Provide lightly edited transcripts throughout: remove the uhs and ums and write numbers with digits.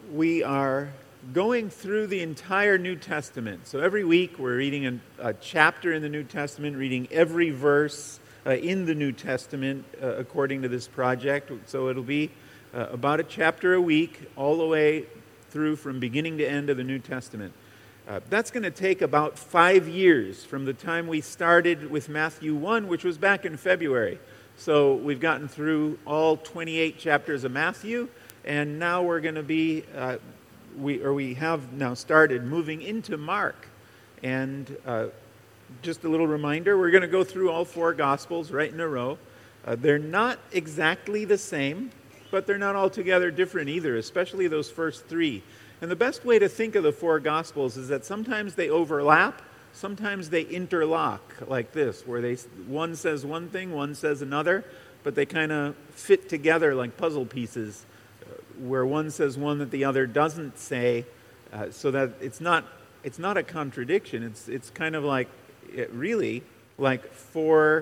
we are going through the entire New Testament. So every week we're reading a chapter in the New Testament, reading every verse in the New Testament according to this project. So it'll be about a chapter a week, all the way through from beginning to end of the New Testament. That's going to take about 5 years from the time we started with Matthew 1, which was back in February. So we've gotten through all 28 chapters of Matthew, and now we're going to be, we have now started moving into Mark. And just a little reminder, we're going to go through all 4 Gospels right in a row. They're not exactly the same, but they're not altogether different either, especially those first 3. And the best way to think of the 4 Gospels is that sometimes they overlap, sometimes they interlock like this, where one says one thing, one says another, but they kind of fit together like puzzle pieces, where one says one that the other doesn't say, so that it's not a contradiction. It's kind of like, really, like 4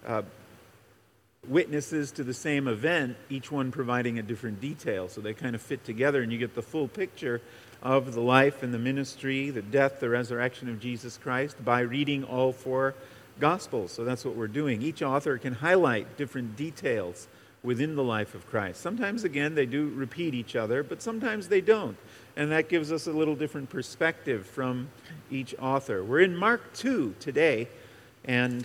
witnesses to the same event, each one providing a different detail. So they kind of fit together, and you get the full picture of the life and the ministry, the death, the resurrection of Jesus Christ by reading all 4 Gospels. So that's what we're doing. Each author can highlight different details within the life of Christ. Sometimes, again, they do repeat each other, but sometimes they don't. And that gives us a little different perspective from each author. We're in Mark 2 today, and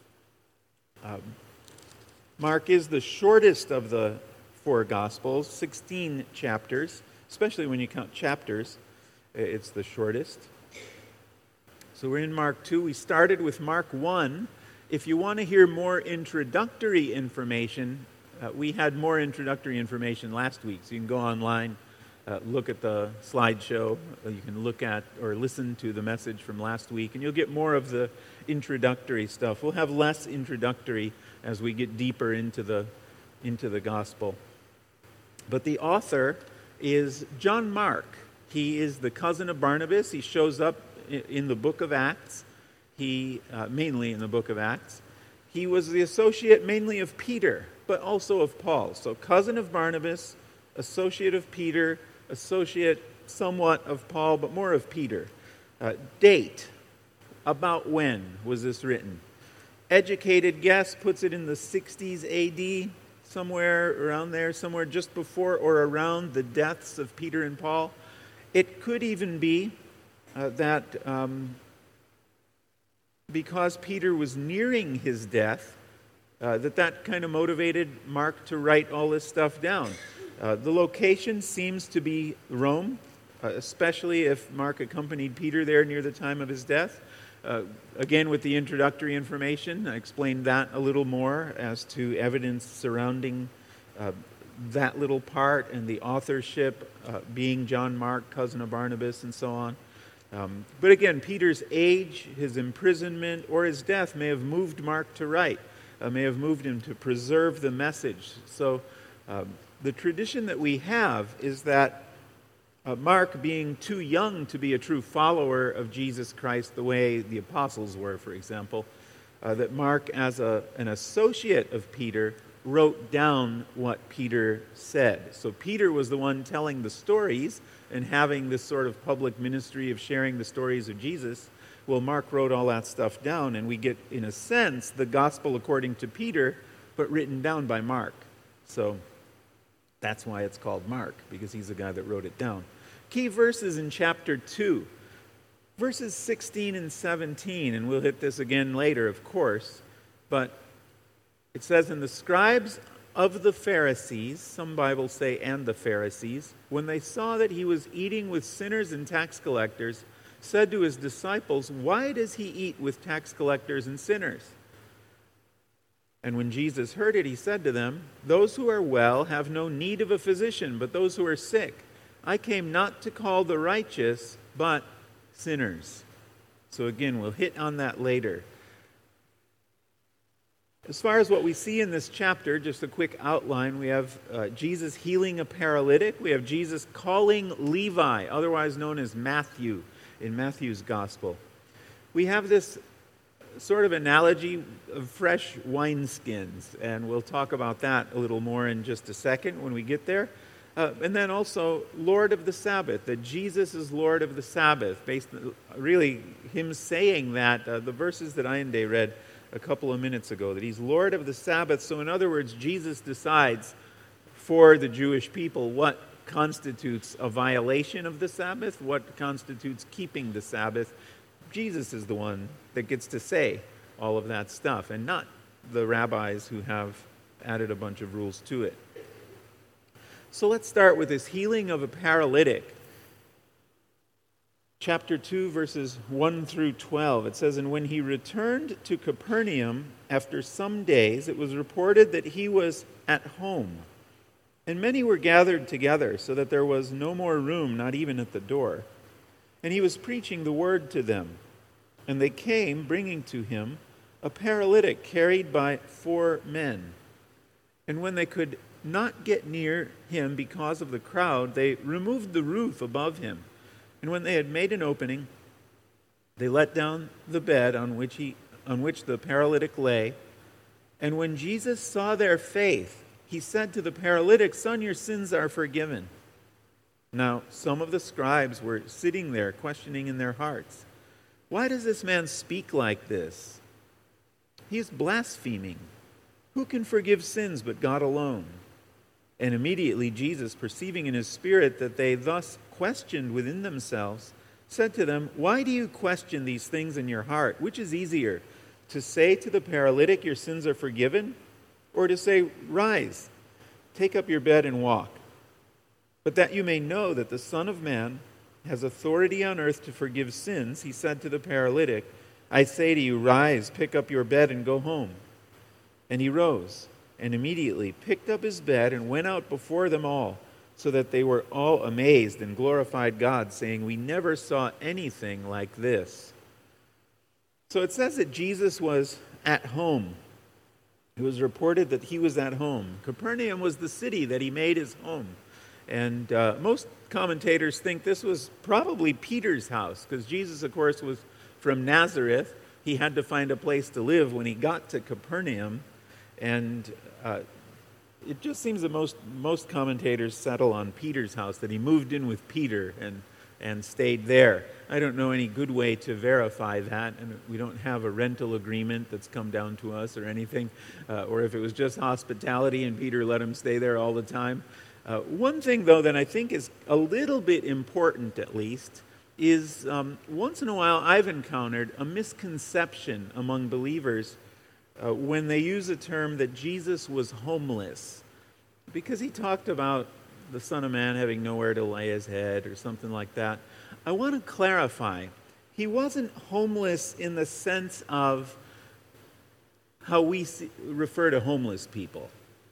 Mark is the shortest of the 4 Gospels, 16 chapters, especially when you count chapters, it's the shortest. So we're in Mark 2. We started with Mark 1. If you want to hear more introductory information, we had more introductory information last week, so you can go online, look at the slideshow, you can look at or listen to the message from last week, and you'll get more of the introductory stuff. We'll have less introductory as we get deeper into the gospel. But the author is John Mark. He is the cousin of Barnabas. He shows up in the book of Acts, mainly in the book of Acts. He was the associate mainly of Peter, but also of Paul. So cousin of Barnabas, associate of Peter, associate somewhat of Paul, but more of Peter. Date, about when was this written? Educated guess puts it in the 60s AD, somewhere around there, somewhere just before or around the deaths of Peter and Paul. It could even be that because Peter was nearing his death, that kind of motivated Mark to write all this stuff down. The location seems to be Rome, especially if Mark accompanied Peter there near the time of his death. Again, with the introductory information, I explained that a little more as to evidence surrounding that little part and the authorship being John Mark, cousin of Barnabas, and so on. But again, Peter's age, his imprisonment, or his death may have moved Mark to write, may have moved him to preserve the message. So the tradition that we have is that Mark, being too young to be a true follower of Jesus Christ the way the apostles were, for example, that Mark, as an associate of Peter, wrote down what Peter said. So Peter was the one telling the stories and having this sort of public ministry of sharing the stories of Jesus. Well, Mark wrote all that stuff down, and we get, in a sense, the gospel according to Peter, but written down by Mark. So that's why it's called Mark, because he's the guy that wrote it down. Key verses in chapter 2, verses 16 and 17, and we'll hit this again later, of course, but it says, "And the scribes of the Pharisees," some Bibles say, "and the Pharisees, when they saw that he was eating with sinners and tax collectors, said to his disciples, 'Why does he eat with tax collectors and sinners?' And when Jesus heard it, he said to them, 'Those who are well have no need of a physician, but those who are sick. I came not to call the righteous, but sinners.'" So again, we'll hit on that later. As far as what we see in this chapter, just a quick outline, we have Jesus healing a paralytic. We have Jesus calling Levi, otherwise known as Matthew, in Matthew's gospel. We have this sort of analogy of fresh wineskins, and we'll talk about that a little more in just a second when we get there. And then also Lord of the Sabbath, that Jesus is Lord of the Sabbath, based really him saying that, the verses that Ayende read a couple of minutes ago, that he's Lord of the Sabbath. So in other words, Jesus decides for the Jewish people what constitutes a violation of the Sabbath, what constitutes keeping the Sabbath. Jesus is the one that gets to say all of that stuff, and not the rabbis who have added a bunch of rules to it. So let's start with this healing of a paralytic. Chapter 2, verses 1 through 12. It says, "And when he returned to Capernaum after some days, it was reported that he was at home. And many were gathered together, so that there was no more room, not even at the door. And he was preaching the word to them. And they came, bringing to him a paralytic carried by 4 men. And when they could not get near him because of the crowd, they removed the roof above him. And when they had made an opening, they let down the bed on which the paralytic lay. And when Jesus saw their faith, he said to the paralytic, 'Son, your sins are forgiven.' Now some of the scribes were sitting there, questioning in their hearts, 'Why does this man speak like this? He is blaspheming. Who can forgive sins but God alone?' And immediately Jesus, perceiving in his spirit that they thus questioned within themselves, said to them, 'Why do you question these things in your heart? Which is easier, to say to the paralytic, your sins are forgiven, or to say, rise, take up your bed and walk? But that you may know that the Son of Man has authority on earth to forgive sins,' he said to the paralytic, 'I say to you, rise, pick up your bed and go home.' And he rose and immediately picked up his bed and went out before them all, so that they were all amazed and glorified God, saying, 'We never saw anything like this.'" So it says that Jesus was at home. It was reported that he was at home. Capernaum was the city that he made his home. And most commentators think this was probably Peter's house, because Jesus, of course, was from Nazareth. He had to find a place to live when he got to Capernaum. And it just seems that most commentators settle on Peter's house, that he moved in with Peter and stayed there. I don't know any good way to verify that, and we don't have a rental agreement that's come down to us or anything, or if it was just hospitality and Peter let him stay there all the time. One thing, though, that I think is a little bit important, at least, is once in a while I've encountered a misconception among believers when they use a term that Jesus was homeless, because he talked about the Son of Man having nowhere to lay his head or something like that. I want to clarify. He wasn't homeless in the sense of how we refer to homeless people.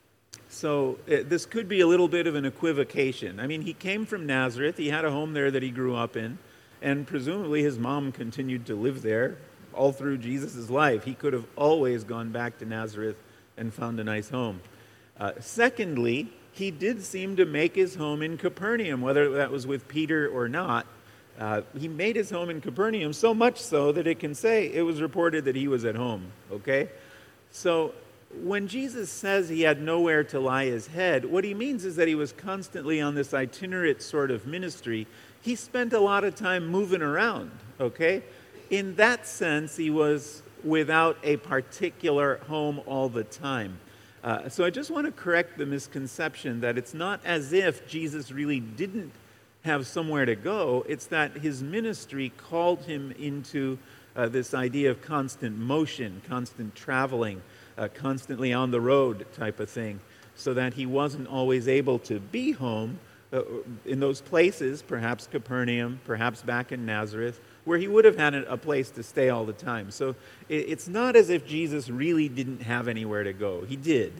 So this could be a little bit of an equivocation. I mean, he came from Nazareth. He had a home there that he grew up in, and presumably his mom continued to live there all through Jesus' life. He could have always gone back to Nazareth and found a nice home. Secondly, he did seem to make his home in Capernaum, whether that was with Peter or not. He made his home in Capernaum, so much so that it can say it was reported that he was at home, okay? So when Jesus says he had nowhere to lie his head, what he means is that he was constantly on this itinerant sort of ministry. He spent a lot of time moving around, okay? In that sense, he was without a particular home all the time. So I just want to correct the misconception that it's not as if Jesus really didn't have somewhere to go. It's that his ministry called him into this idea of constant motion, constant traveling, constantly on the road type of thing, so that he wasn't always able to be home in those places, perhaps Capernaum, perhaps back in Nazareth, where he would have had a place to stay all the time. So it's not as if Jesus really didn't have anywhere to go. He did.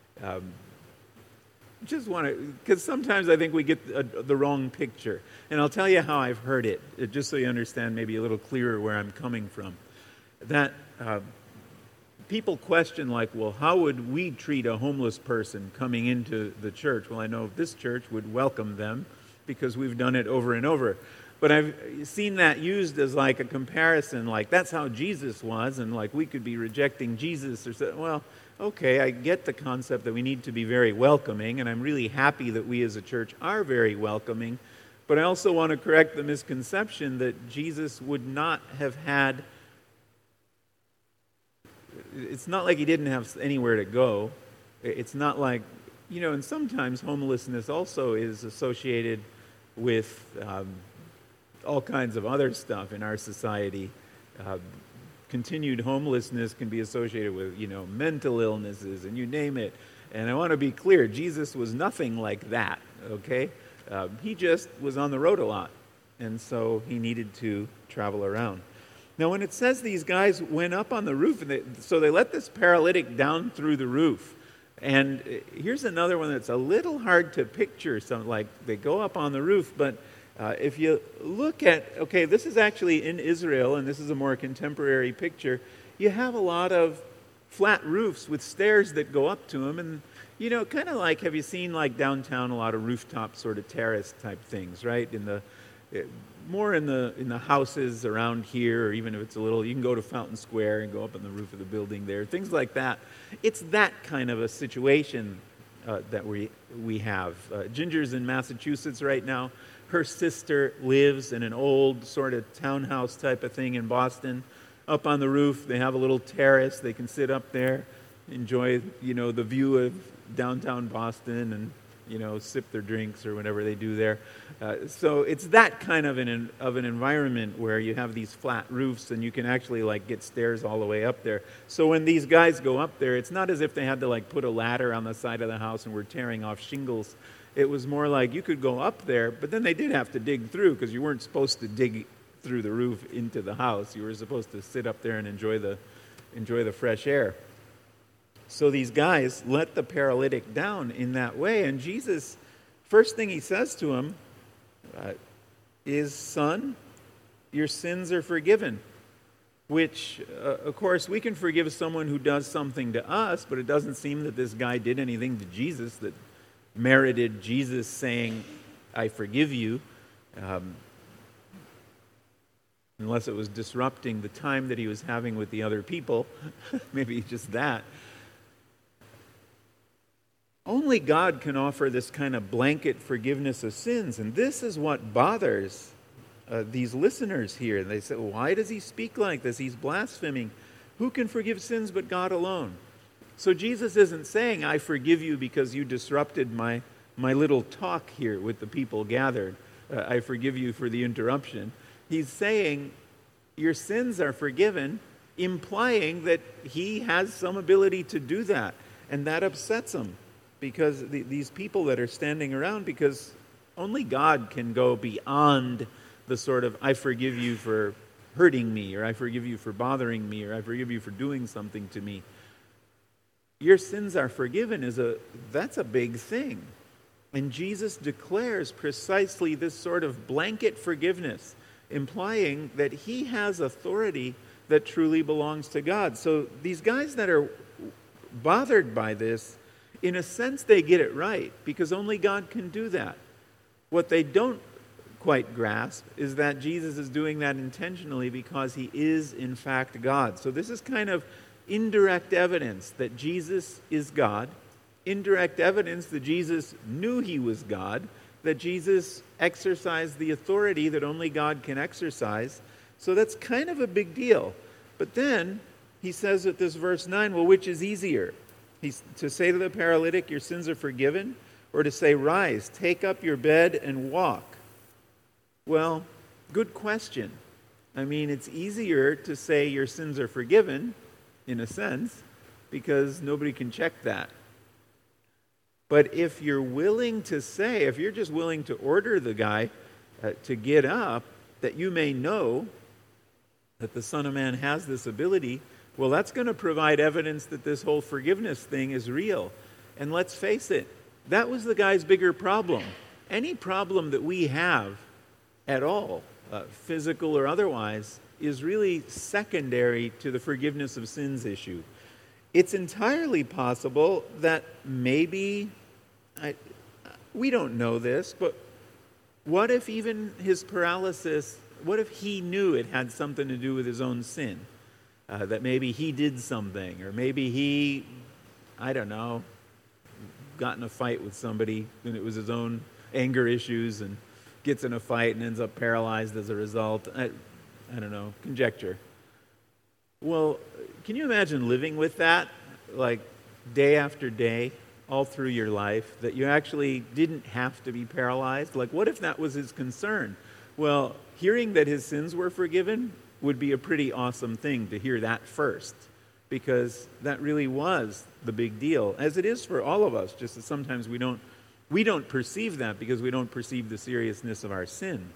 Just want to, because sometimes I think we get the wrong picture. And I'll tell you how I've heard it, just so you understand maybe a little clearer where I'm coming from. That people question, like, well, how would we treat a homeless person coming into the church? Well, I know this church would welcome them because we've done it over and over. But I've seen that used as like a comparison, like that's how Jesus was, and like we could be rejecting Jesus or so. Well, okay, I get the concept that we need to be very welcoming, and I'm really happy that we as a church are very welcoming. But I also want to correct the misconception that Jesus would not have had. It's not like he didn't have anywhere to go. It's not like, and sometimes homelessness also is associated with all kinds of other stuff in our society. Continued homelessness can be associated with, mental illnesses, and you name it. And I want to be clear, Jesus was nothing like that, okay? He just was on the road a lot, and so he needed to travel around. Now, when it says these guys went up on the roof, so they let this paralytic down through the roof. And here's another one that's a little hard to picture. Like they go up on the roof, but if you look at, okay, this is actually in Israel, and this is a more contemporary picture. You have a lot of flat roofs with stairs that go up to them, and kind of like, have you seen like downtown a lot of rooftop sort of terrace type things, right? More in the houses around here, or even if it's a little, you can go to Fountain Square and go up on the roof of the building there, things like that. It's that kind of a situation that we have. Ginger's in Massachusetts right now. Her sister lives in an old sort of townhouse type of thing in Boston. Up on the roof, they have a little terrace. They can sit up there, enjoy, the view of downtown Boston, and sip their drinks or whatever they do there. So it's that kind of an environment where you have these flat roofs and you can actually like get stairs all the way up there. So when these guys go up there, it's not as if they had to like put a ladder on the side of the house and were tearing off shingles. It was more like you could go up there, but then they did have to dig through because you weren't supposed to dig through the roof into the house. You were supposed to sit up there and enjoy the fresh air. So these guys let the paralytic down in that way. And Jesus, first thing he says to him is, "Son, your sins are forgiven." Which, of course, we can forgive someone who does something to us, but it doesn't seem that this guy did anything to Jesus that merited Jesus saying, "I forgive you," unless it was disrupting the time that he was having with the other people. Maybe just that. Only God can offer this kind of blanket forgiveness of sins, and this is what bothers these listeners here. They say, why does he speak like this? He's blaspheming. Who can forgive sins but God alone? So Jesus isn't saying, I forgive you because you disrupted my little talk here with the people gathered. I forgive you for the interruption. He's saying, your sins are forgiven, implying that he has some ability to do that, and that upsets him. Because these people that are standing around, because only God can go beyond the sort of, I forgive you for hurting me, or I forgive you for bothering me, or I forgive you for doing something to me. Your sins are forgiven that's a big thing. And Jesus declares precisely this sort of blanket forgiveness, implying that he has authority that truly belongs to God. So these guys that are bothered by this, in a sense, they get it right, because only God can do that. What they don't quite grasp is that Jesus is doing that intentionally because he is, in fact, God. So this is kind of indirect evidence that Jesus is God, indirect evidence that Jesus knew he was God, that Jesus exercised the authority that only God can exercise. So that's kind of a big deal. But then he says at this verse 9, well, which is easier? To say to the paralytic, your sins are forgiven, or to say, rise, take up your bed and walk? Well, good question. I mean, it's easier to say your sins are forgiven, in a sense, because nobody can check that. But if you're willing to say, if you're just willing to order the guy to get up, that you may know that the Son of Man has this ability, well, that's going to provide evidence that this whole forgiveness thing is real. And let's face it, that was the guy's bigger problem. Any problem that we have at all, physical or otherwise, is really secondary to the forgiveness of sins issue. It's entirely possible that maybe, we don't know this, but what if even his paralysis, what if he knew it had something to do with his own sin? That maybe he did something, or maybe he I don't know, got in a fight with somebody, and it was his own anger issues, and gets in a fight and ends up paralyzed as a result. I don't know, conjecture. Well, can you imagine living with that, like day after day, all through your life, that you actually didn't have to be paralyzed? Like, what if that was his concern? Well, hearing that his sins were forgiven would be a pretty awesome thing to hear that first, because that really was the big deal, as it is for all of us, just as sometimes we don't perceive that because we don't perceive the seriousness of our sin.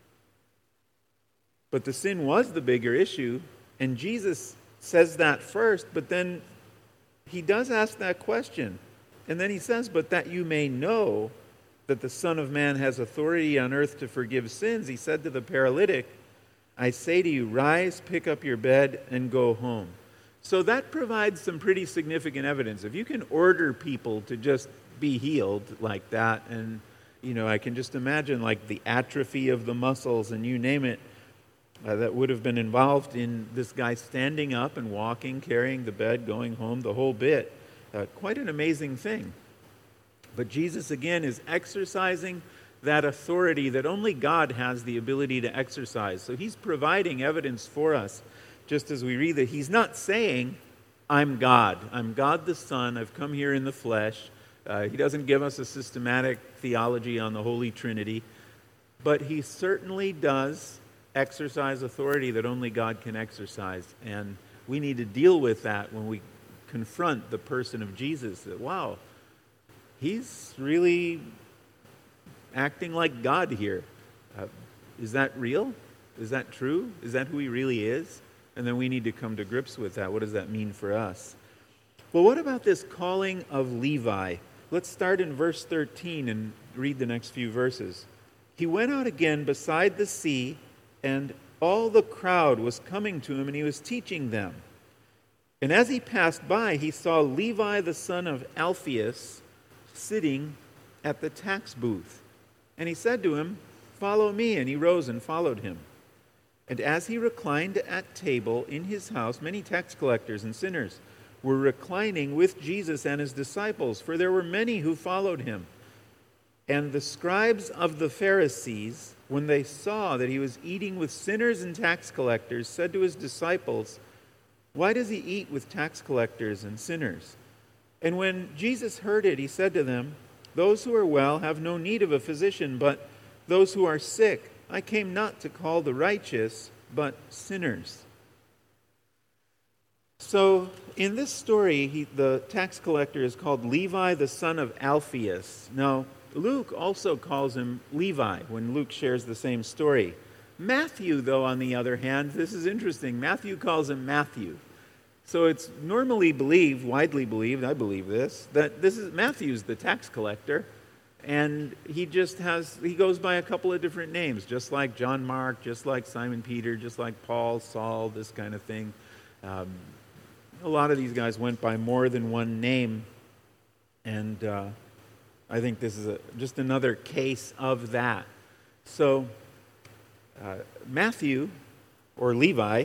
But the sin was the bigger issue, and Jesus says that first, but then he does ask that question. And then he says, but that you may know that the Son of Man has authority on earth to forgive sins, he said to the paralytic, I say to you, rise, pick up your bed, and go home. So that provides some pretty significant evidence. If you can order people to just be healed like that, and I can just imagine like the atrophy of the muscles and you name it, that would have been involved in this guy standing up and walking, carrying the bed, going home, the whole bit. Quite an amazing thing. But Jesus, again, is exercising that authority that only God has the ability to exercise. So he's providing evidence for us, just as we read that he's not saying, I'm God. I'm God the Son. I've come here in the flesh. He doesn't give us a systematic theology on the Holy Trinity. But he certainly does exercise authority that only God can exercise. And we need to deal with that when we confront the person of Jesus. That, wow, he's really acting like God here. Is that real? Is that true? Is that who he really is? And then we need to come to grips with that. What does that mean for us? Well, what about this calling of Levi? Let's start in verse 13 and read the next few verses. He went out again beside the sea, and all the crowd was coming to him, and he was teaching them. And as he passed by, he saw Levi the son of Alphaeus sitting at the tax booth. And he said to him, follow me. And he rose and followed him. And as he reclined at table in his house, many tax collectors and sinners were reclining with Jesus and his disciples, for there were many who followed him. And the scribes of the Pharisees, when they saw that he was eating with sinners and tax collectors, said to his disciples, why does he eat with tax collectors and sinners? And when Jesus heard it, he said to them, those who are well have no need of a physician, but those who are sick. I came not to call the righteous, but sinners. So in this story, the tax collector is called Levi, the son of Alphaeus. Now, Luke also calls him Levi when Luke shares the same story. Matthew, though, on the other hand, this is interesting. Matthew calls him Matthew. So it's normally believed, widely believed, I believe this, that this is Matthew's the tax collector, and he goes by a couple of different names, just like John Mark, just like Simon Peter, just like Paul, Saul, this kind of thing. A lot of these guys went by more than one name, and I think this is just another case of that. So Matthew, or Levi,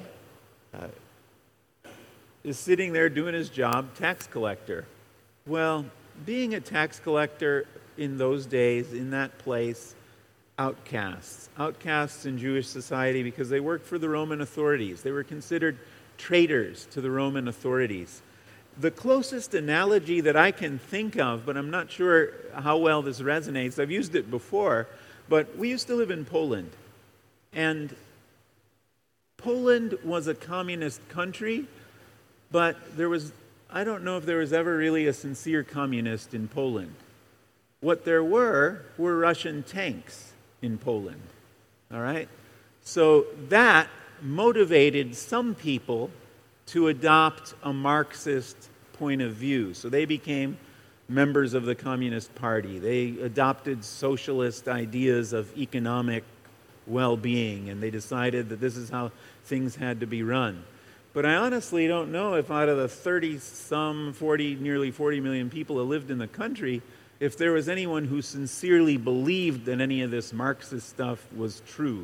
is sitting there doing his job, tax collector. Well, being a tax collector in those days, in that place, outcasts in Jewish society because they worked for the Roman authorities. They were considered traitors to the Roman authorities. The closest analogy that I can think of, but I'm not sure how well this resonates, I've used it before, but we used to live in Poland. And Poland was a communist country, but I don't know if there was ever really a sincere communist in Poland. What there were Russian tanks in Poland. All right? So that motivated some people to adopt a Marxist point of view. So they became members of the Communist Party. They adopted socialist ideas of economic well-being, and they decided that this is how things had to be run. But I honestly don't know if out of the nearly 40 million people who lived in the country, if there was anyone who sincerely believed that any of this Marxist stuff was true.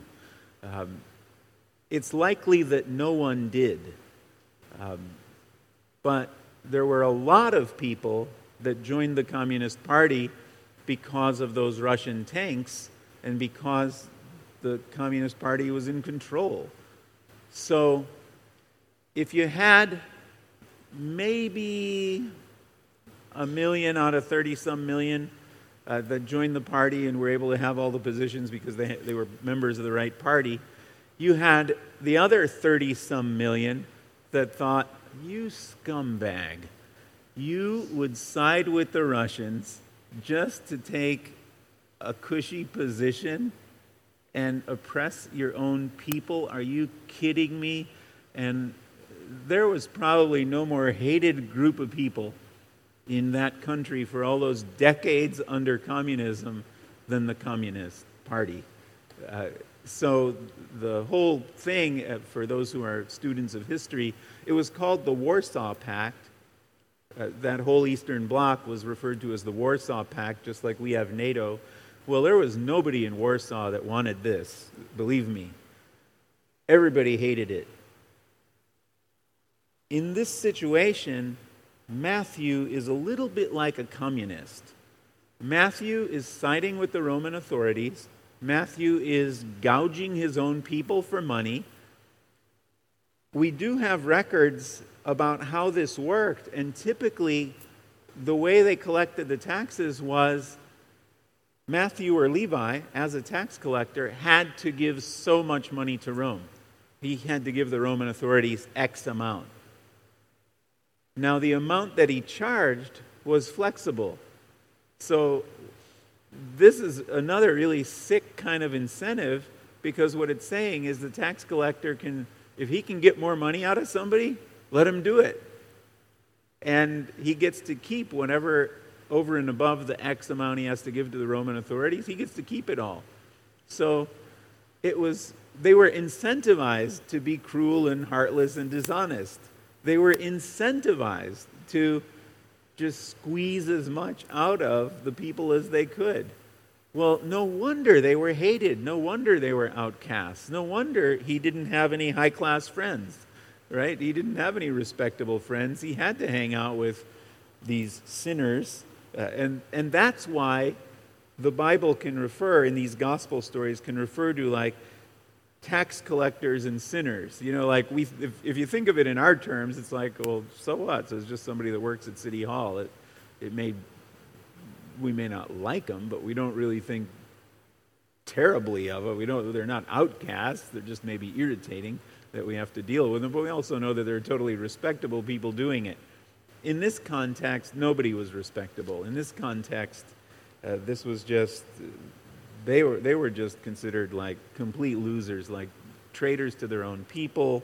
It's likely that no one did. But there were a lot of people that joined the Communist Party because of those Russian tanks and because the Communist Party was in control. So if you had maybe 1 million out of 30-some million that joined the party and were able to have all the positions because they were members of the right party, you had the other 30-some million that thought, you scumbag, you would side with the Russians just to take a cushy position and oppress your own people? Are you kidding me? And there was probably no more hated group of people in that country for all those decades under communism than the Communist Party. So the whole thing, for those who are students of history, it was called the Warsaw Pact. That whole Eastern Bloc was referred to as the Warsaw Pact, just like we have NATO. Well, there was nobody in Warsaw that wanted this, believe me. Everybody hated it. In this situation, Matthew is a little bit like a communist. Matthew is siding with the Roman authorities. Matthew is gouging his own people for money. We do have records about how this worked, and typically the way they collected the taxes was Matthew or Levi, as a tax collector, had to give so much money to Rome. He had to give the Roman authorities X amount. Now, the amount that he charged was flexible. So this is another really sick kind of incentive, because what it's saying is the tax collector can, if he can get more money out of somebody, let him do it. And he gets to keep whatever over and above the X amount he has to give to the Roman authorities, he gets to keep it all. So they were incentivized to be cruel and heartless and dishonest. They were incentivized to just squeeze as much out of the people as they could. Well, no wonder they were hated. No wonder they were outcasts. No wonder he didn't have any high-class friends, right? He didn't have any respectable friends. He had to hang out with these sinners. And that's why the Bible can refer, in these gospel stories, can refer to like tax collectors and sinners. You know, like if you think of it in our terms, it's like, well, so what? So it's just somebody that works at City Hall. We may not like them, but we don't really think terribly of it. They're not outcasts. They're just maybe irritating that we have to deal with them. But we also know that they're totally respectable people doing it. In this context, nobody was respectable. In this context, this was just, they were just considered like complete losers, like traitors to their own people,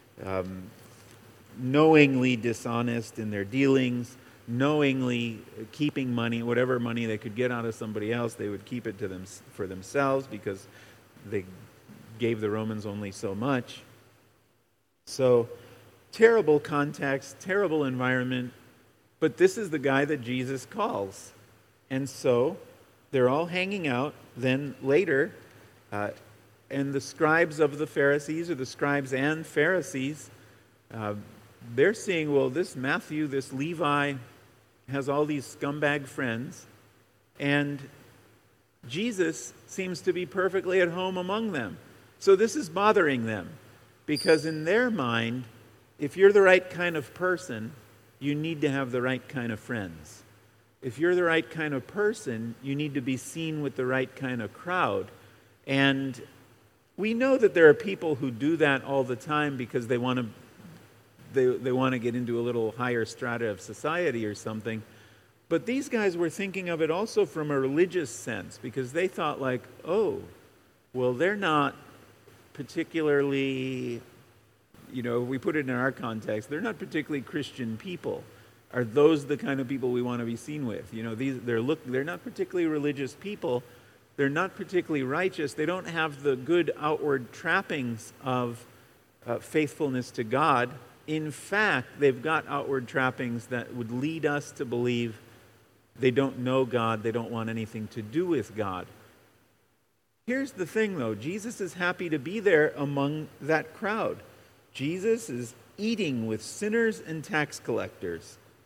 knowingly dishonest in their dealings, knowingly keeping money, whatever money they could get out of somebody else, they would keep it to them for themselves because they gave the Romans only so much. So, terrible context, terrible environment, but this is the guy that Jesus calls. And so, they're all hanging out. Then later, and the scribes of the Pharisees, or the scribes and Pharisees, they're seeing, well, this Matthew, this Levi, has all these scumbag friends, and Jesus seems to be perfectly at home among them. So this is bothering them, because in their mind, if you're the right kind of person, you need to have the right kind of friends. If you're the right kind of person, you need to be seen with the right kind of crowd. And we know that there are people who do that all the time because they want to get into a little higher strata of society or something. But these guys were thinking of it also from a religious sense, because they thought like, oh, well, they're not particularly, we put it in our context, they're not particularly Christian people. Are those the kind of people we want to be seen with? They're not particularly religious people. They're not particularly righteous. They don't have the good outward trappings of faithfulness to God. In fact, they've got outward trappings that would lead us to believe they don't know God, they don't want anything to do with God. Here's the thing, though. Jesus is happy to be there among that crowd. Jesus is eating with sinners and tax collectors.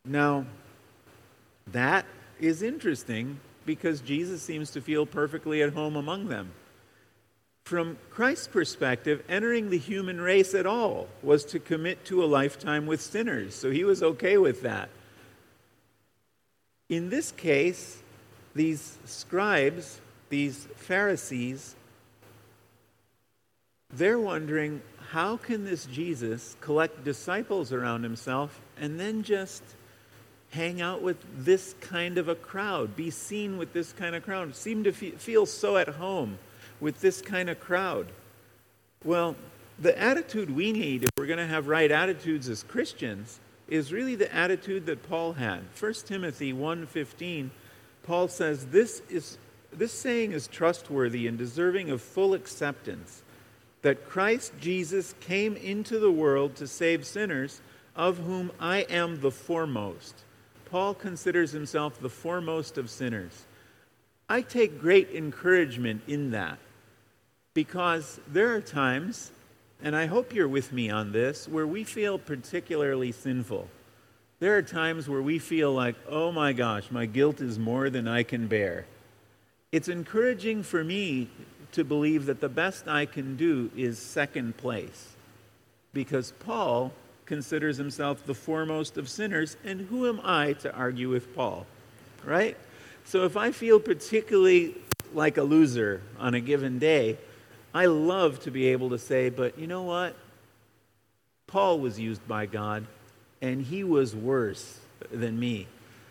Now, that is interesting because Jesus seems to feel perfectly at home among them. From Christ's perspective, entering the human race at all was to commit to a lifetime with sinners, so he was okay with that. In this case, these scribes, these Pharisees, they're wondering, how can this Jesus collect disciples around himself and then just hang out with this kind of a crowd, be seen with this kind of crowd, seem to feel so at home with this kind of crowd? Well, the attitude we need, if we're going to have right attitudes as Christians, is really the attitude that Paul had. 1 Timothy 1:15, Paul says, this saying is trustworthy and deserving of full acceptance, that Christ Jesus came into the world to save sinners, of whom I am the foremost. Paul considers himself the foremost of sinners. I take great encouragement in that, because there are times, and I hope you're with me on this, where we feel particularly sinful. There are times where we feel like, oh my gosh, my guilt is more than I can bear. It's encouraging for me to believe that the best I can do is second place, because Paul considers himself the foremost of sinners, and who am I to argue with Paul, right? So if I feel particularly like a loser on a given day, I love to be able to say, but you know what? Paul was used by God, and he was worse than me.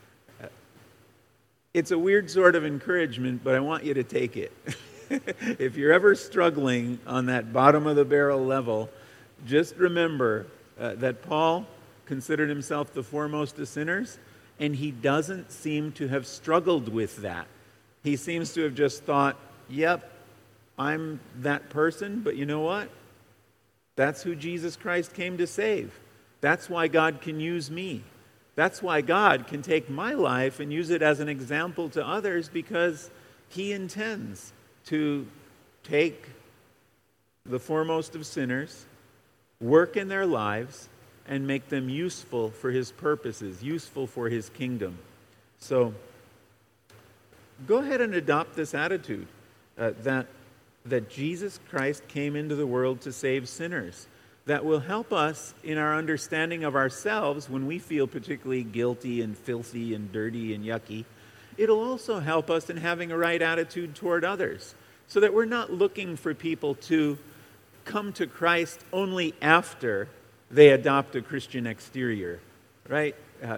It's a weird sort of encouragement, but I want you to take it. If you're ever struggling on that bottom of the barrel level, just remember that Paul considered himself the foremost of sinners, and he doesn't seem to have struggled with that. He seems to have just thought, yep, I'm that person, but you know what? That's who Jesus Christ came to save. That's why God can use me. That's why God can take my life and use it as an example to others, because he intends to take the foremost of sinners, work in their lives, and make them useful for his purposes, useful for his kingdom. So go ahead and adopt this attitude that Jesus Christ came into the world to save sinners. That will help us in our understanding of ourselves when we feel particularly guilty and filthy and dirty and yucky. It'll also help us in having a right attitude toward others, so that we're not looking for people to come to Christ only after they adopt a Christian exterior, right?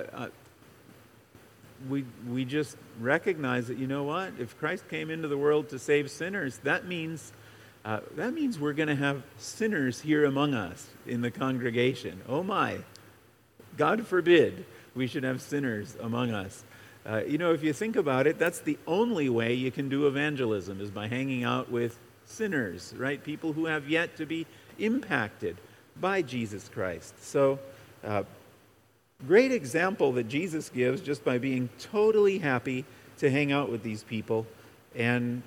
We just recognize that, you know what? If Christ came into the world to save sinners, that means we're going to have sinners here among us in the congregation. Oh my, God forbid we should have sinners among us. If you think about it, that's the only way you can do evangelism, is by hanging out with sinners, right? People who have yet to be impacted by Jesus Christ. So, great example that Jesus gives just by being totally happy to hang out with these people. And,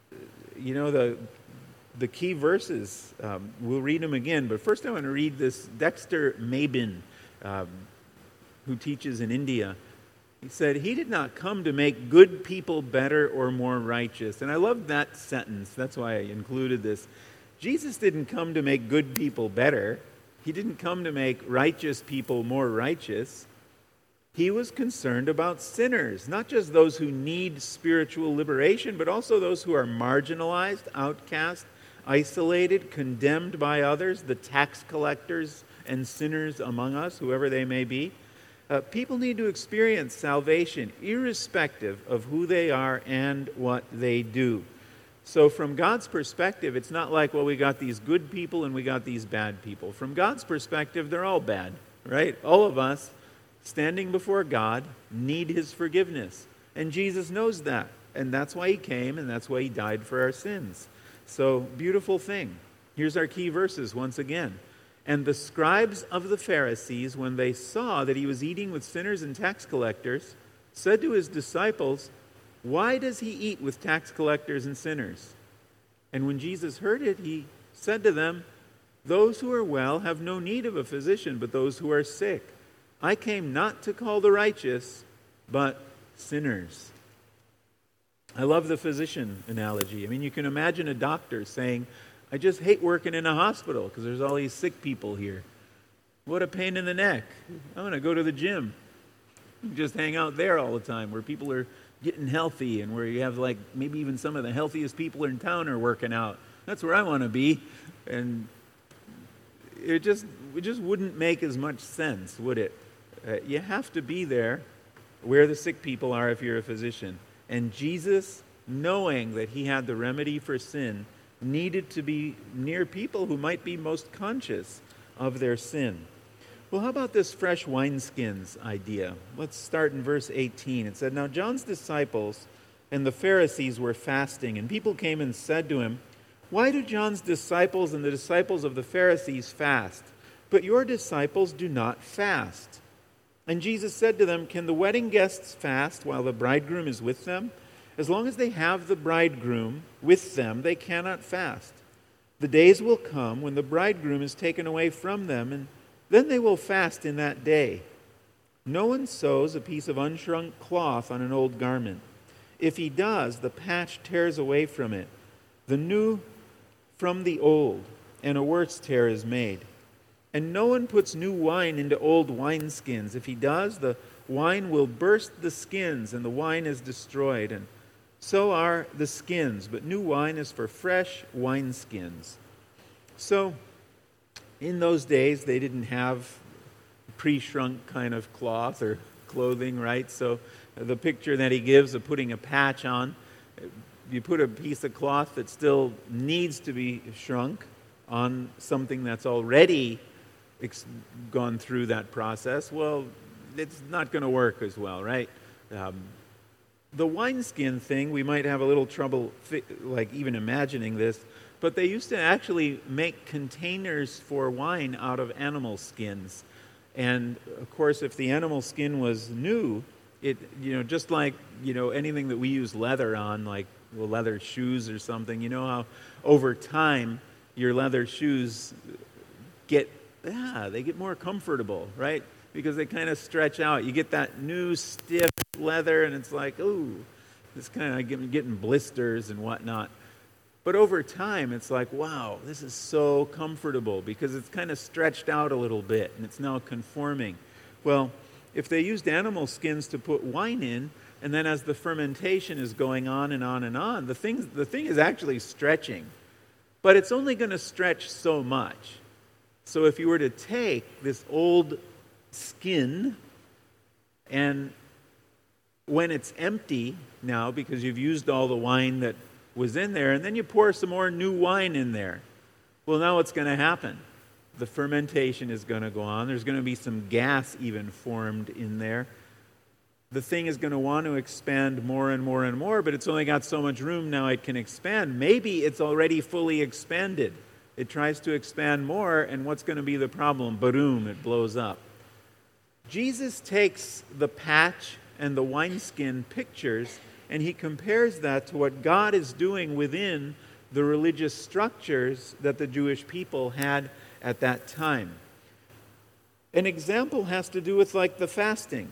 the key verses, we'll read them again, but first I want to read this Dexter Mabin, who teaches in India. He said, he did not come to make good people better or more righteous. And I love that sentence. That's why I included this. Jesus didn't come to make good people better. He didn't come to make righteous people more righteous. He was concerned about sinners, not just those who need spiritual liberation, but also those who are marginalized, outcast, isolated, condemned by others, the tax collectors and sinners among us, whoever they may be. People need to experience salvation irrespective of who they are and what they do. So from God's perspective, it's not like, well, we got these good people and we got these bad people. From God's perspective, they're all bad, right? All of us standing before God need his forgiveness. And Jesus knows that. And that's why he came, and that's why he died for our sins. So, beautiful thing. Here's our key verses once again. And the scribes of the Pharisees, when they saw that he was eating with sinners and tax collectors, said to his disciples, why does he eat with tax collectors and sinners? And when Jesus heard it, he said to them, those who are well have no need of a physician, but those who are sick. I came not to call the righteous, but sinners. I love the physician analogy. I mean, you can imagine a doctor saying, I just hate working in a hospital because there's all these sick people here. What a pain in the neck. I'm going to go to the gym. Just hang out there all the time where people are getting healthy and where you have like maybe even some of the healthiest people in town are working out. That's where I want to be. And it just wouldn't make as much sense, would it? You have to be there where the sick people are if you're a physician. And Jesus, knowing that he had the remedy for sin, needed to be near people who might be most conscious of their sin. Well, how about this fresh wineskins idea? Let's start in verse 18. It said, Now John's disciples and the Pharisees were fasting, and people came and said to him, Why do John's disciples and the disciples of the Pharisees fast, but your disciples do not fast? And Jesus said to them, Can the wedding guests fast while the bridegroom is with them? As long as they have the bridegroom with them, they cannot fast. The days will come when the bridegroom is taken away from them, and then they will fast in that day. No one sews a piece of unshrunk cloth on an old garment. If he does, the patch tears away from it, the new from the old, and a worse tear is made. And no one puts new wine into old wineskins. If he does, the wine will burst the skins, and the wine is destroyed. And so are the skins, but new wine is for fresh wineskins. So, in those days, they didn't have pre-shrunk kind of cloth or clothing, right? So, the picture that he gives of putting a patch on, you put a piece of cloth that still needs to be shrunk on something that's already gone through that process, well, it's not going to work as well, right? The wineskin thing, we might have a little trouble even imagining this, but they used to actually make containers for wine out of animal skins. And of course, if the animal skin was new, it, just like, anything that we use leather on, like leather shoes or something, you know how over time your leather shoes they get more comfortable, right? Because they kind of stretch out. You get that new stiff leather, and it's like, ooh, it's kind of getting blisters and whatnot. But over time, it's like, wow, this is so comfortable because it's kind of stretched out a little bit, and it's now conforming. Well, if they used animal skins to put wine in, and then as the fermentation is going on and on and on, the thing is actually stretching. But it's only going to stretch so much. So if you were to take this old skin, and when it's empty now because you've used all the wine that was in there, and then you pour some more new wine in there, well, now what's going to happen? The fermentation is going to go on. There's going to be some gas even formed in there. The thing is going to want to expand more and more and more, but it's only got so much room now it can expand. Maybe it's already fully expanded. It tries to expand more, and what's going to be the problem? Boom, it blows up. Jesus takes the patch and the wineskin pictures, and he compares that to what God is doing within the religious structures that the Jewish people had at that time. An example has to do with like the fasting.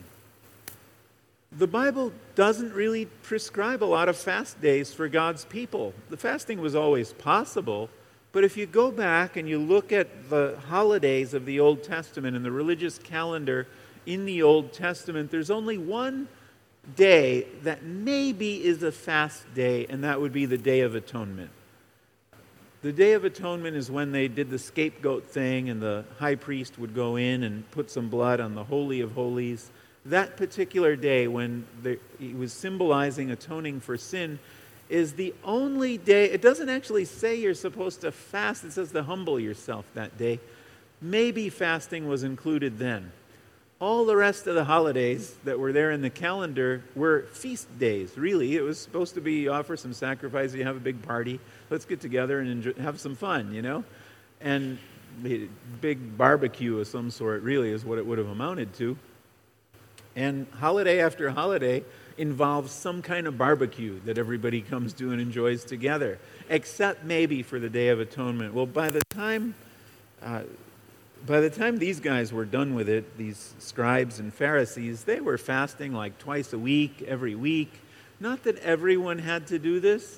The Bible doesn't really prescribe a lot of fast days for God's people. The fasting was always possible, but if you go back and you look at the holidays of the Old Testament and the religious calendar in the Old Testament, there's only one day that maybe is a fast day, and that would be the Day of Atonement. The Day of Atonement is when they did the scapegoat thing, and the high priest would go in and put some blood on the Holy of Holies. That particular day when he was symbolizing atoning for sin is the only day. It doesn't actually say you're supposed to fast. It says to humble yourself that day. Maybe fasting was included then. All the rest of the holidays that were there in the calendar were feast days, really. It was supposed to be offer some sacrifice, you have a big party, let's get together and have some fun, And a big barbecue of some sort really is what it would have amounted to. And holiday after holiday involves some kind of barbecue that everybody comes to and enjoys together, except maybe for the Day of Atonement. Well, by the time by the time these guys were done with it, these scribes and Pharisees, they were fasting like twice a week, every week. Not that everyone had to do this,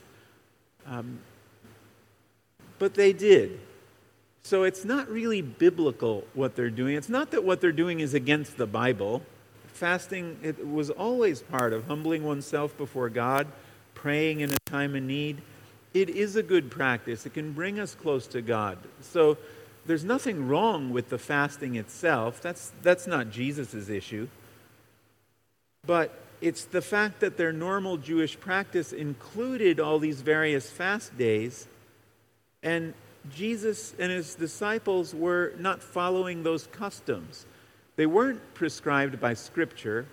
but they did. So it's not really biblical what they're doing. It's not that what they're doing is against the Bible. Fasting, it was always part of humbling oneself before God, praying in a time of need. It is a good practice. It can bring us close to God. So there's nothing wrong with the fasting itself. That's not Jesus' issue. But it's the fact that their normal Jewish practice included all these various fast days, and Jesus and his disciples were not following those customs. They weren't prescribed by Scripture,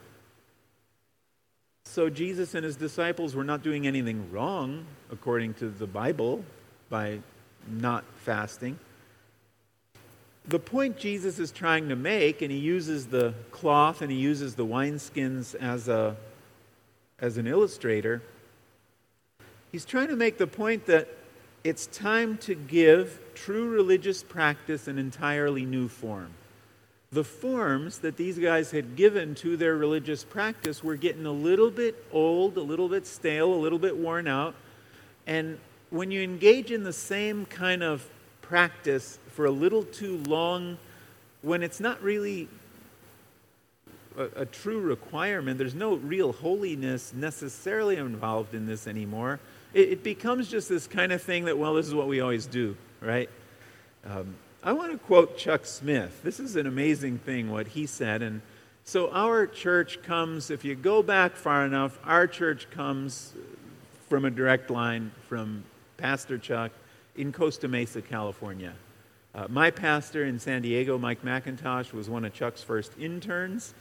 so Jesus and his disciples were not doing anything wrong, according to the Bible, by not fasting. The point Jesus is trying to make, and he uses the cloth and he uses the wineskins as an illustrator, he's trying to make the point that it's time to give true religious practice an entirely new form. The forms that these guys had given to their religious practice were getting a little bit old, a little bit stale, a little bit worn out. And when you engage in the same kind of practice for a little too long, when it's not really a true requirement, there's no real holiness necessarily involved in this anymore, it becomes just this kind of thing that, well, this is what we always do, right? I want to quote Chuck Smith. This is an amazing thing, what he said. And so our church comes, if you go back far enough, our church comes from a direct line from Pastor Chuck in Costa Mesa, California. My pastor in San Diego, Mike McIntosh, was one of Chuck's first interns.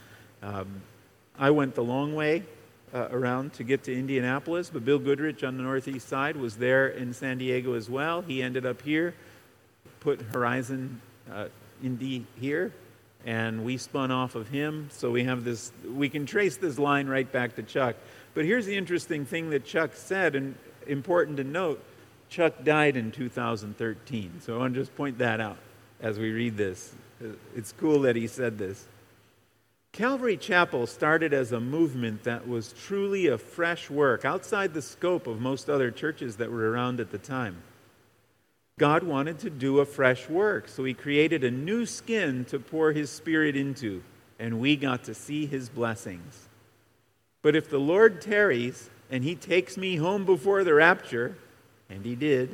I went the long way around to get to Indianapolis, but Bill Goodrich on the northeast side was there in San Diego as well. He ended up here, put Horizon Indy here, and we spun off of him. So we have this, we can trace this line right back to Chuck. But here's the interesting thing that Chuck said, and important to note, Chuck died in 2013. So I want to just point that out as we read this. It's cool that he said this. Calvary Chapel started as a movement that was truly a fresh work outside the scope of most other churches that were around at the time. God wanted to do a fresh work, so he created a new skin to pour his Spirit into, and we got to see his blessings. But if the Lord tarries and he takes me home before the rapture, and he did,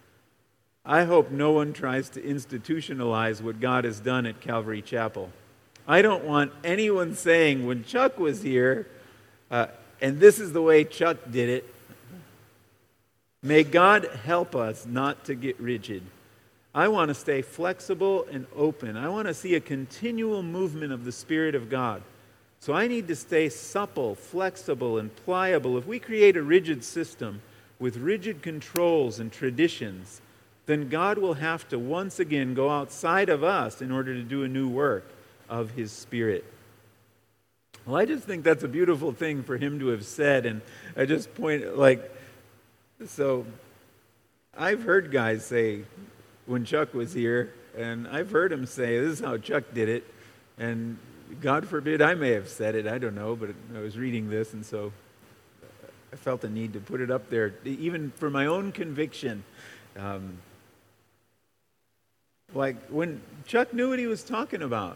I hope no one tries to institutionalize what God has done at Calvary Chapel. I don't want anyone saying, when Chuck was here, and this is the way Chuck did it. May God help us not to get rigid. I want to stay flexible and open. I want to see a continual movement of the Spirit of God. So I need to stay supple, flexible, and pliable. If we create a rigid system with rigid controls and traditions, then God will have to once again go outside of us in order to do a new work of his Spirit. Well, I just think that's a beautiful thing for him to have said, and I just so I've heard guys say, when Chuck was here, and I've heard him say, this is how Chuck did it, and God forbid I may have said it, I don't know, but I was reading this, and so I felt the need to put it up there, even for my own conviction. Like when Chuck knew what he was talking about.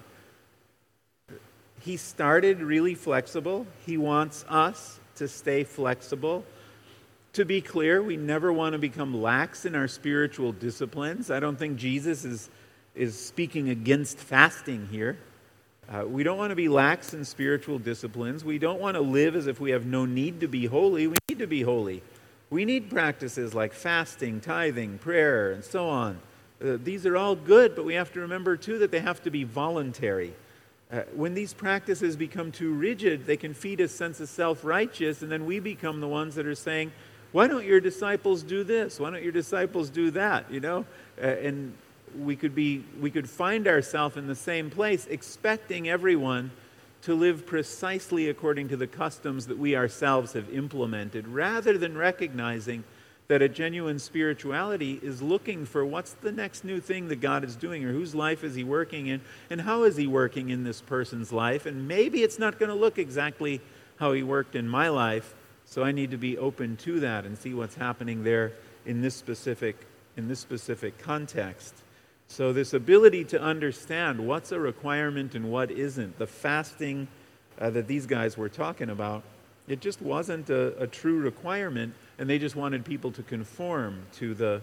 He started really flexible. He wants us to stay flexible. To be clear, we never want to become lax in our spiritual disciplines. I don't think Jesus is speaking against fasting here. We don't want to be lax in spiritual disciplines. We don't want to live as if we have no need to be holy. We need to be holy. We need practices like fasting, tithing, prayer, and so on. These are all good, but we have to remember, too, that they have to be voluntary. When these practices become too rigid, they can feed a sense of self-righteous, and then we become the ones that are saying, why don't your disciples do this? Why don't your disciples do that? You know, and we could find ourselves in the same place, expecting everyone to live precisely according to the customs that we ourselves have implemented, rather than recognizing that a genuine spirituality is looking for what's the next new thing that God is doing, or whose life is he working in, and how is he working in this person's life. And maybe it's not going to look exactly how he worked in my life, so I need to be open to that and see what's happening there in this specific context. So this ability to understand what's a requirement and what isn't, the fasting that these guys were talking about, it just wasn't a true requirement, and they just wanted people to conform to the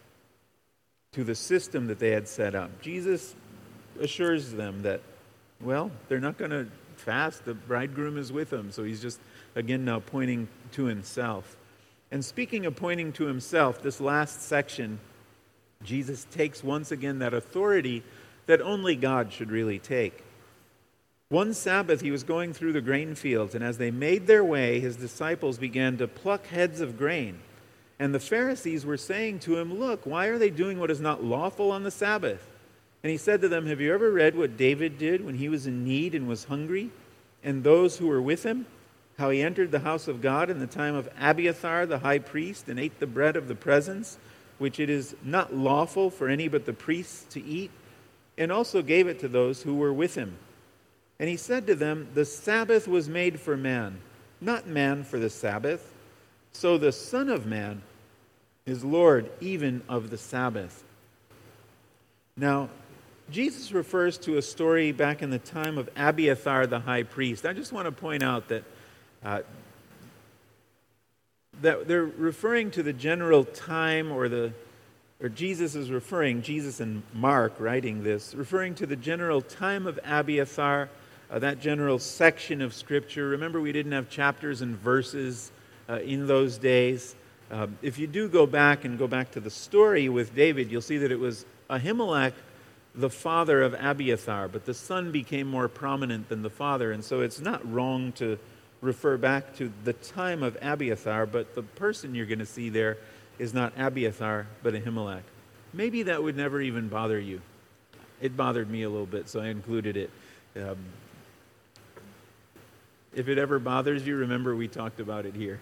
system that they had set up. Jesus assures them that, well, they're not going to fast. The bridegroom is with them. So he's just, again, now pointing to himself. And speaking of pointing to himself, this last section, Jesus takes once again that authority that only God should really take. One Sabbath, he was going through the grain fields, and as they made their way, his disciples began to pluck heads of grain. And the Pharisees were saying to him, "Look, why are they doing what is not lawful on the Sabbath?" And he said to them, "Have you ever read what David did when he was in need and was hungry, and those who were with him? How he entered the house of God in the time of Abiathar the high priest, and ate the bread of the presence, which it is not lawful for any but the priests to eat, and also gave it to those who were with him. And he said to them, the Sabbath was made for man, not man for the Sabbath. So the Son of Man is Lord even of the Sabbath." Now, Jesus refers to a story back in the time of Abiathar the high priest. I just want to point out that they're referring to the general time, or Jesus is referring, Jesus and Mark writing this, referring to the general time of Abiathar, that general section of Scripture. Remember, we didn't have chapters and verses in those days. If you do go back to the story with David, you'll see that it was Ahimelech, the father of Abiathar, but the son became more prominent than the father, and so it's not wrong to refer back to the time of Abiathar, but the person you're going to see there is not Abiathar, but Ahimelech. Maybe that would never even bother you. It bothered me a little bit, so I included it. If it ever bothers you, remember we talked about it here.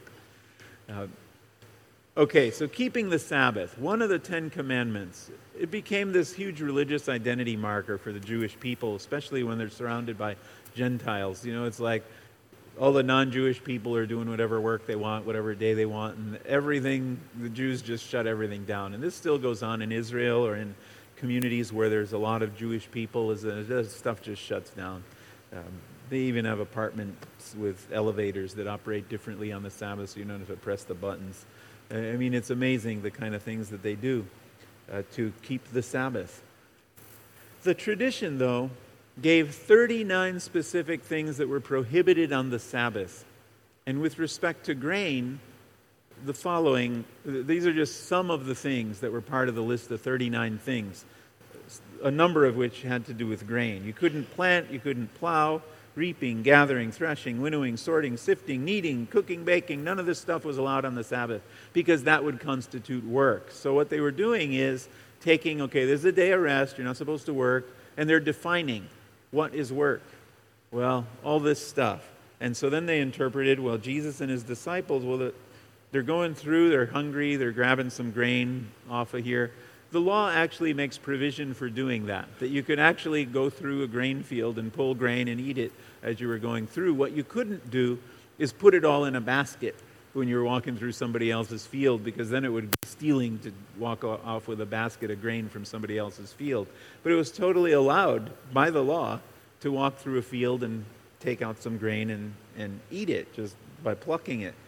Okay, so keeping the Sabbath, one of the 10 Commandments, it became this huge religious identity marker for the Jewish people, especially when they're surrounded by Gentiles. You know, it's like all the non-Jewish people are doing whatever work they want, whatever day they want, and everything, the Jews just shut everything down. And this still goes on in Israel or in communities where there's a lot of Jewish people, stuff just shuts down. They even have apartments with elevators that operate differently on the Sabbath, so you don't have to press the buttons. I mean, it's amazing the kind of things that they do to keep the Sabbath. The tradition, though, gave 39 specific things that were prohibited on the Sabbath. And with respect to grain, the following, these are just some of the things that were part of the list of 39 things, a number of which had to do with grain. You couldn't plant, you couldn't plow, reaping, gathering, threshing, winnowing, sorting, sifting, kneading, cooking, baking. None of this stuff was allowed on the Sabbath because that would constitute work. So what they were doing is taking, okay, this is a day of rest, you're not supposed to work, and they're defining what is work. Well, all this stuff. And so then they interpreted, well, Jesus and his disciples, well, they're going through, they're hungry, they're grabbing some grain off of here. The law actually makes provision for doing that you could actually go through a grain field and pull grain and eat it as you were going through. What you couldn't do is put it all in a basket when you were walking through somebody else's field, because then it would be stealing to walk off with a basket of grain from somebody else's field. But it was totally allowed by the law to walk through a field and take out some grain and eat it just by plucking it.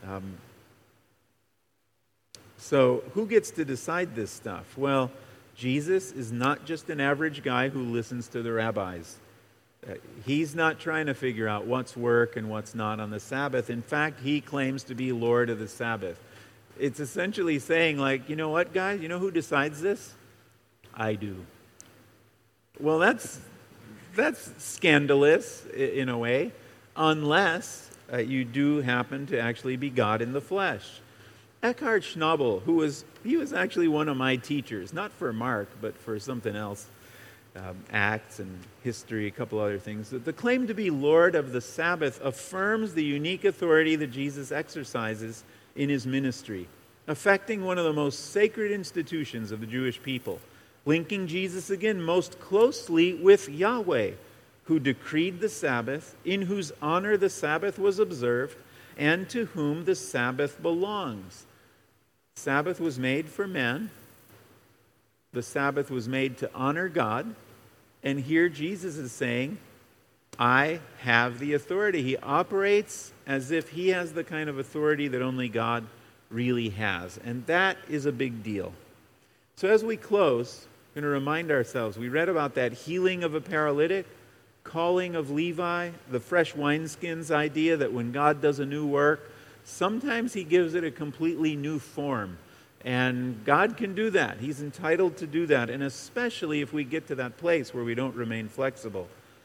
So who gets to decide this stuff? Well, Jesus is not just an average guy who listens to the rabbis. He's not trying to figure out what's work and what's not on the Sabbath. In fact, he claims to be Lord of the Sabbath. It's essentially saying, like, you know what, guys? You know who decides this? I do. Well, that's scandalous in a way, unless you do happen to actually be God in the flesh. Eckhard Schnabel, he was actually one of my teachers, not for Mark, but for something else, Acts and history, a couple other things. The claim to be Lord of the Sabbath affirms the unique authority that Jesus exercises in his ministry. affecting one of the most sacred institutions of the Jewish people, linking Jesus again most closely with Yahweh, who decreed the Sabbath, in whose honor the Sabbath was observed, and to whom the Sabbath belongs. Sabbath was made for man. The Sabbath was made to honor God. And here Jesus is saying, I have the authority. He operates as if he has the kind of authority that only God really has. And that is a big deal. So as we close, we're going to remind ourselves, we read about that healing of a paralytic, calling of Levi, the fresh wineskins idea that when God does a new work, sometimes he gives it a completely new form. And God can do that. He's entitled to do that. And especially if we get to that place where we don't remain flexible.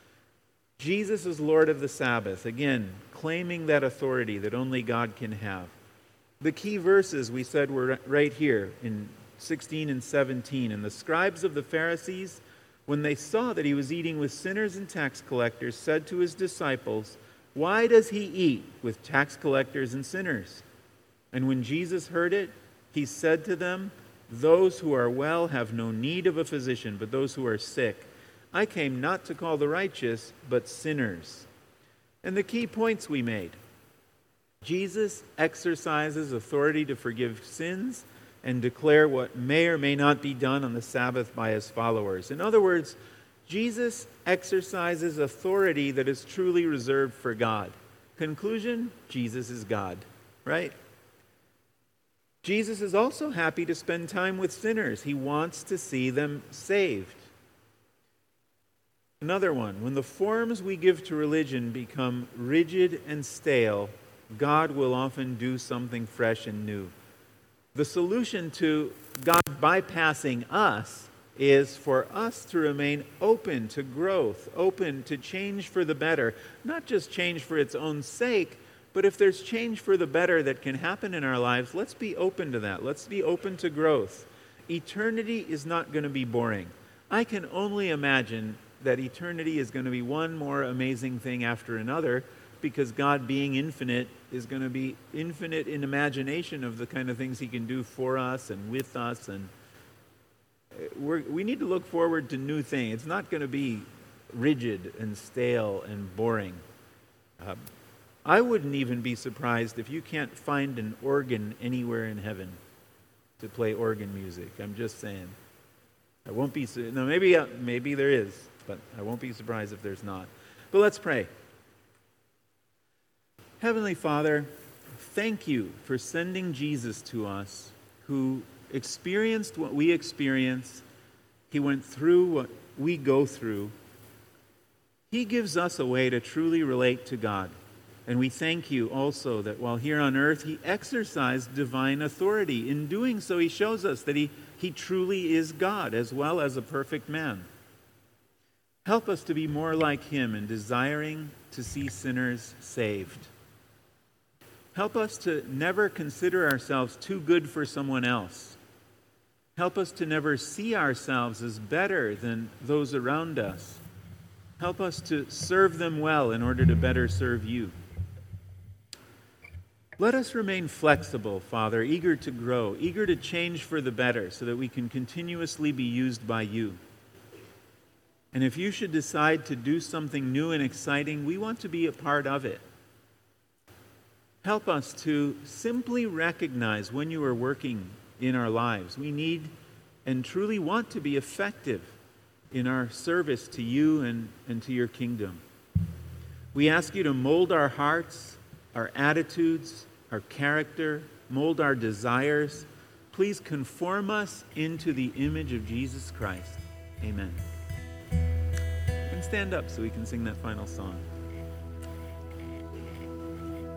Jesus is Lord of the Sabbath. Again, claiming that authority that only God can have. The key verses we said were right here in 16 and 17. And the scribes of the Pharisees, when they saw that he was eating with sinners and tax collectors, said to his disciples, why does he eat with tax collectors and sinners? And when Jesus heard it, he said to them, those who are well have no need of a physician, but those who are sick. I came not to call the righteous, but sinners. And the key points we made. Jesus exercises authority to forgive sins and declare what may or may not be done on the Sabbath by his followers. In other words, Jesus exercises authority that is truly reserved for God. Conclusion, Jesus is God, right? Jesus is also happy to spend time with sinners. He wants to see them saved. Another one, when the forms we give to religion become rigid and stale, God will often do something fresh and new. The solution to God bypassing us is for us to remain open to growth, open to change for the better, not just change for its own sake, but if there's change for the better that can happen in our lives, let's be open to that. Let's be open to growth. Eternity is not going to be boring. I can only imagine that eternity is going to be one more amazing thing after another, because God, being infinite, is going to be infinite in imagination of the kind of things he can do for us and with us. And we need to look forward to new things. It's not going to be rigid and stale and boring. I wouldn't even be surprised if you can't find an organ anywhere in heaven to play organ music. I'm just saying. I won't be. No, maybe there is, but I won't be surprised if there's not. But let's pray. Heavenly Father, thank you for sending Jesus to us, who experienced what we experience. He went through what we go through. He gives us a way to truly relate to God. And we thank you also that while here on earth, he exercised divine authority. In doing so, he shows us that he truly is God as well as a perfect man. Help us to be more like him in desiring to see sinners saved. Help us to never consider ourselves too good for someone else. Help us to never see ourselves as better than those around us. Help us to serve them well in order to better serve you. Let us remain flexible, Father, eager to grow, eager to change for the better so that we can continuously be used by you. And if you should decide to do something new and exciting, we want to be a part of it. Help us to simply recognize when you are working in our lives. We need and truly want to be effective in our service to you and to your kingdom. We ask you to mold our hearts, our attitudes, our character, mold our desires. Please conform us into the image of Jesus Christ. Amen. And stand up so we can sing that final song.